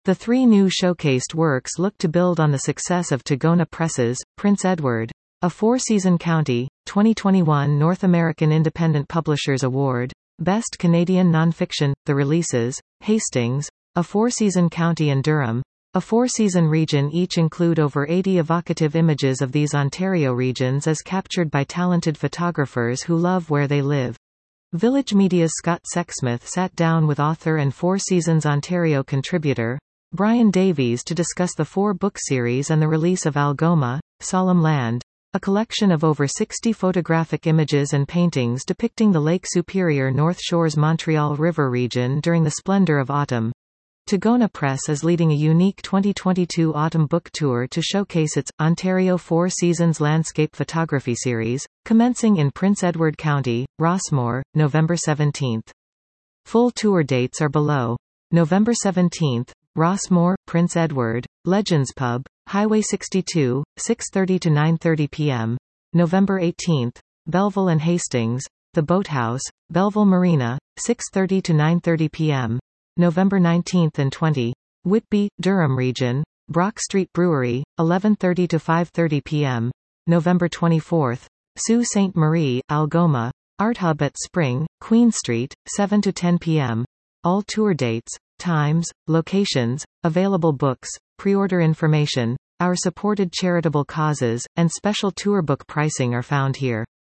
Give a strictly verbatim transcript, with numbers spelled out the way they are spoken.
The three new showcased works look to build on the success of Tagona Press's Prince Edward, a Four-Season County, twenty twenty-one North American Independent Publishers Award, Best Canadian Nonfiction. The releases, Hastings, a Four-Season County, and Durham, a Four-Season Region each include over eighty evocative images of these Ontario regions as captured by talented photographers who love where they live. Village Media's Scott Sexsmith sat down with author and Four Seasons Ontario contributor, Brian Davies, to discuss the four-book series and the release of Algoma, Solemn Land, a collection of over sixty photographic images and paintings depicting the Lake Superior North Shore's Montreal River region during the splendor of autumn. Tagona Press is leading a unique twenty twenty-two autumn book tour to showcase its Ontario Four Seasons Landscape Photography Series, commencing in Prince Edward County, Rossmore, November seventeenth. Full tour dates are below. November seventeenth, Rossmore, Prince Edward, Legends Pub, Highway sixty-two, six thirty to nine thirty p m November eighteenth, Belleville and Hastings, The Boathouse, Belleville Marina, six thirty to nine thirty p m November nineteenth and twentieth, Whitby, Durham Region, Brock Street Brewery, eleven thirty to five thirty p m November twenty-fourth, Sault Ste. Marie, Algoma, Art Hub at Spring, Queen Street, seven to ten p m All tour dates, times, locations, available books, pre-order information, our supported charitable causes, and special tour book pricing are found here.